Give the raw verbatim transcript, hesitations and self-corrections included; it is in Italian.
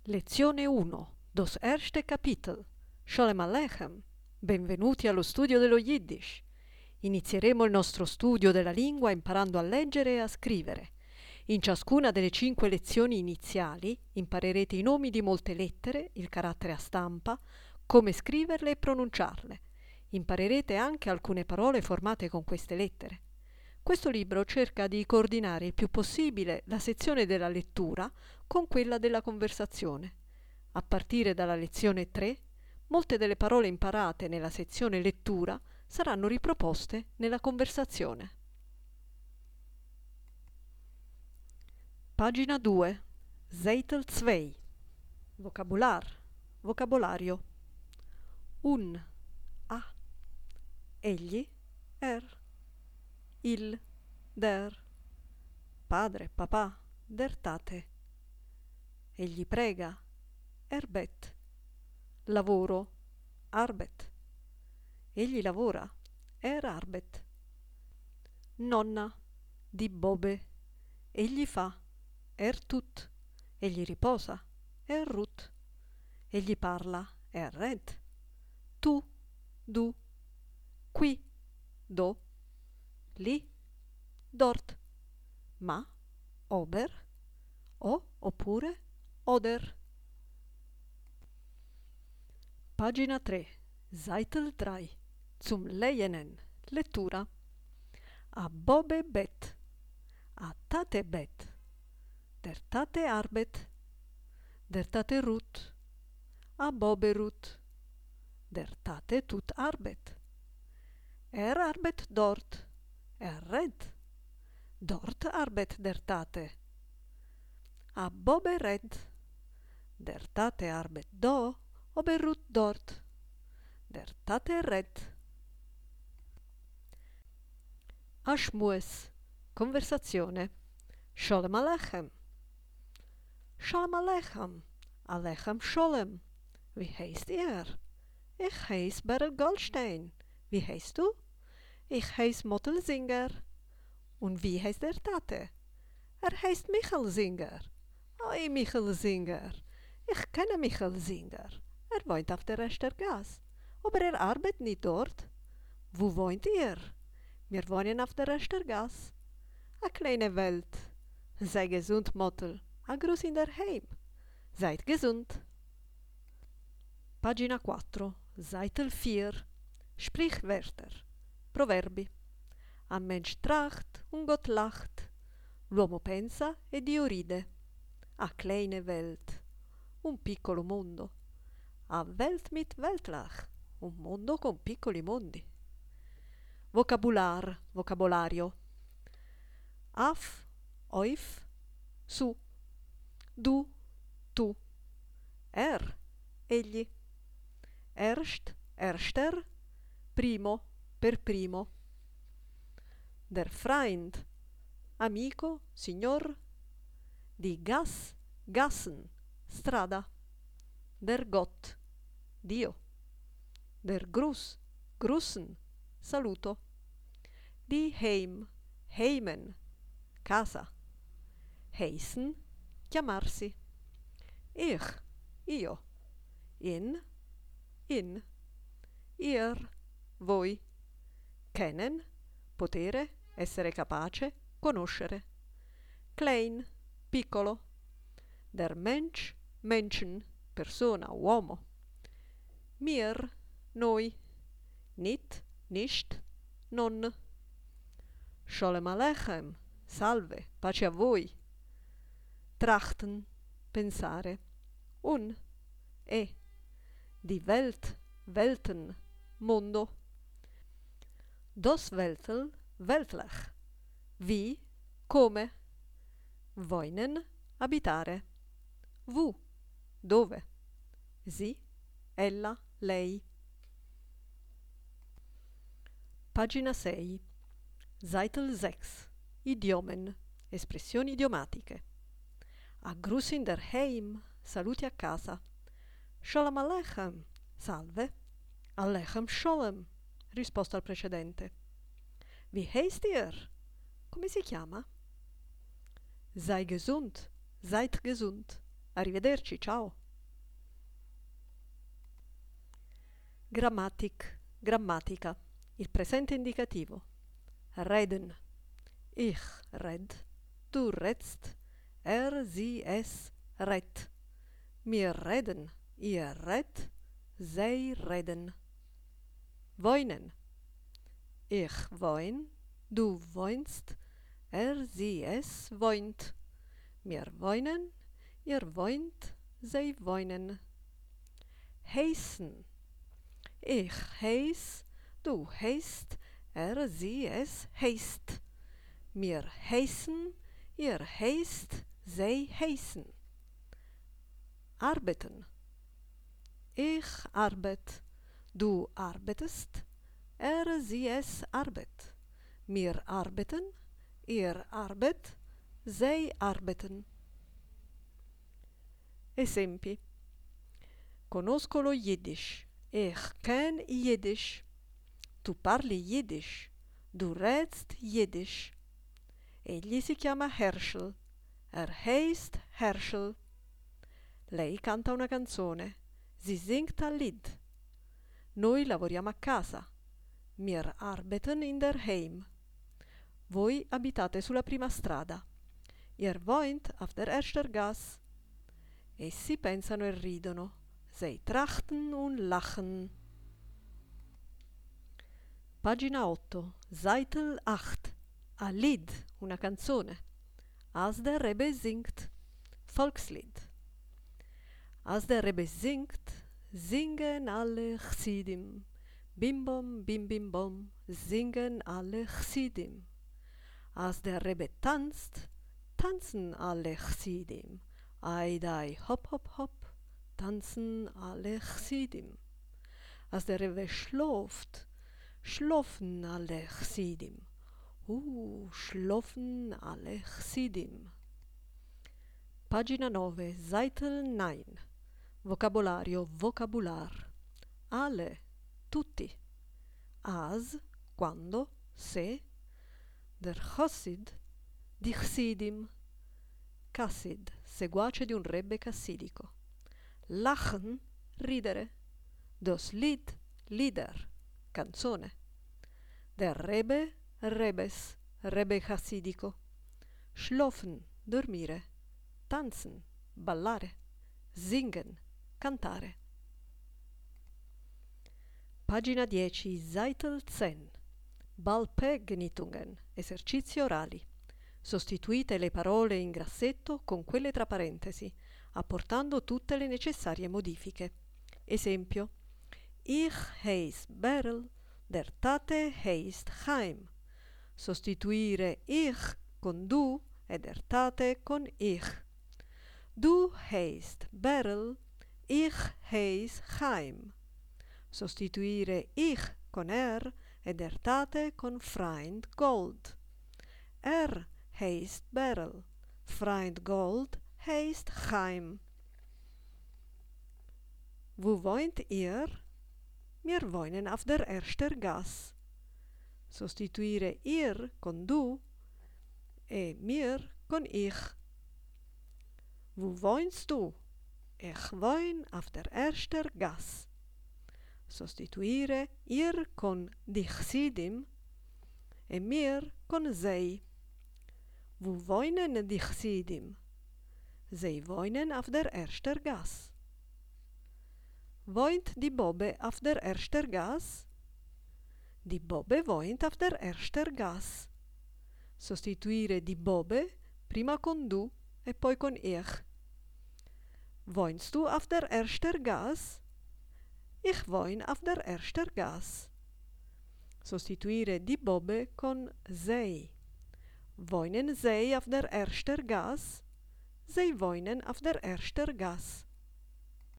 Lezione uno. Das erste Kapitel. Shalom Aleichem. Benvenuti allo studio dello Yiddish. Inizieremo il nostro studio della lingua imparando a leggere e a scrivere. In ciascuna delle cinque lezioni iniziali imparerete i nomi di molte lettere, il carattere a stampa, come scriverle e pronunciarle. Imparerete anche alcune parole formate con queste lettere. Questo libro cerca di coordinare il più possibile la sezione della lettura con quella della conversazione. A partire dalla lezione tre, molte delle parole imparate nella sezione lettura saranno riproposte nella conversazione. Pagina due. Zeitel due. Vocabular. Vocabolario. Un. A. Egli. Er. Il, der, padre, papà, der Tate. Egli prega, erbet. Lavoro, arbet. Egli lavora, er arbet. Nonna, di Bobe. Egli fa, er tut. Egli riposa, er rut. Egli parla, er red. Tu, du. Qui, do. Lì, dort, ma, ober, o oppure, oder. Pagina tre. Zeitel tre. Zum Leyenen. Lettura. A Bobe bet. A Tate bet. Der Tate arbet. Der Tate rut. A Bobe rut. Der Tate tut arbet. Er arbet dort. Er red. Dort arbet der Tate. A Bobe red. Der Tate arbet do, obe rut dort. Der Tate red. Ashmues. Conversazione. Shalom Aleichem. Shalom Aleichem. Aleichem Sholem. Wie heißt ihr? Ich heiß Beryl Goldstein. Wie heißt du? Ich heiß Mottel Singer. Und wie heißt der Tate? Er heißt Michael Singer. Oi, Michael Singer. Ich kenne Michael Singer. Er wohnt auf der Restergasse. Aber er arbeitet nicht dort. Wo wohnt ihr? Wir wohnen auf der Restergasse. A kleine Welt. Sei gesund, Mottel. A Gruß in der Heim. Seid gesund. Pagina quattro. Zeitel vier. Sprichwörter. Proverbi. Ein Mensch tracht und Gott lacht. L'uomo pensa e Dio ride. A kleine Welt. Un piccolo mondo. A Welt mit Weltlach. Un mondo con piccoli mondi. Vocabular. Vocabolario. Af. Oif. Su. Du. Tu. Er. Egli. Erst. Erster. Primo. Per primo. Der Freund, amico, signor. Die Gass, Gassen, strada. Der Gott, Dio. Der Gruß, Grussen, saluto. Die Heim, Heimen, casa. Heißen, chiamarsi. Ich, io. In, in. Ihr, voi. Kennen, potere, essere capace, conoscere. Klein, piccolo. Der Mensch, Menschen, persona, uomo. Mir, noi. Nit, nicht, non. Shalom Aleichem, salve, pace a voi. Trachten, pensare. Un, e. Die Welt, Welten, mondo. Das Weltel, weltlich. Wie, come. Wohnen, abitare. Wo, dove. Sie, ella, lei. Pagina sei. Zeitel sechs. Idiomen. Espressioni idiomatiche. A Gruß in der Heim. Saluti a casa. Shalom Aleichem. Salve. Aleichem Sholem. Risposta al precedente. Wie heißt ihr? Come si chiama? Sei gesund. Seid gesund. Arrivederci, ciao. Grammatik, grammatica, il presente indicativo. Reden. Ich red, du redst, er, sie, es redt. Wir reden, ihr redt, zij reden. Wohnen. Ich wohn, du wohnst, er, sie, es wohnt. Wir wohnen, ihr wohnt, zij wohnen. Heißen. Ich heiß, du heißt, er, sie, es heißt. Wir heißen, ihr heißt, zij heißen. Arbeiten. Ich arbeit, du arbeitest, er, sie, es arbeit. Wir arbeiten, ihr arbeit, zij arbeiten. Esempi. Conosco lo Yiddish. Ich ken Yiddish. Tu parli Yiddish. Du redst Yiddish. Egli si chiama Herschel. Er heißt Herschel. Lei canta una canzone. Sie singt ein Lied. Noi lavoriamo a casa. Wir arbeiten in der Heim. Voi abitate sulla prima strada. Ihr wohnt auf der erster Gass. Essi pensano e ridono. Sei trachten und lachen. Pagina otto, Seitel acht. A Lied, una canzone. Als der Rebbe singt. Volkslied. Als der Rebbe singt, singen alle Chsidim. Bim bom, bim bim bom, singen alle Chsidim. Als der Rebbe tanzt, tanzen alle Chsidim. Ai dai, hop hop hop, tanzen alle Chsidim. Als der Rebbe schläft, schlafen alle Chsidim. Uh, schlafen alle Chsidim. Pagina nove, Seitel neun. Vocabolario, vocabular. Alle, tutti. As, quando, se. Der Chassid, di Chsidim. Chassid, seguace di un rebbe cassidico. Lachen, ridere. Das Lied, Lieder, canzone. Der Rebbe, Rebes, rebbe cassidico. Schlafen, dormire. Tanzen, ballare. Singen, cantare. Pagina dieci, Seitel zehn. Balpegnitungen, esercizi orali. Sostituite le parole in grassetto con quelle tra parentesi, apportando tutte le necessarie modifiche. Esempio: Ich heiß Beryl, der Tate heißt Chaim. Sostituire ich con du e der Tate con ich. Du heißt Beryl, ich heiß Chaim. Sostituire ich con er e der Tate con Freund Gold. Er heißt Beryl, Freund Gold heißt Chaim. Wo wohnt ihr? Wir wohnen auf der erster Gass. Sostituire ihr con du e mir con ich. Wo wohnst du? Ich wohn auf der erster Gass. Sostituire ihr con die Chsidim e mir con sei. Wo wohnen die Chsidim? Sie wohnen auf der erster Gass. Wohnt die Bobbe auf der erster Gass? Die Bobbe wohnt auf der erster Gass. Sostituire die Bobbe prima con du e poi con ich. Wohnst du auf der erster Gass? Ich wohn auf der erster Gass. Sostituire die Bobbe con sei. Wohnen sie auf der erster Gass? Sie wohnen auf der erster Gass.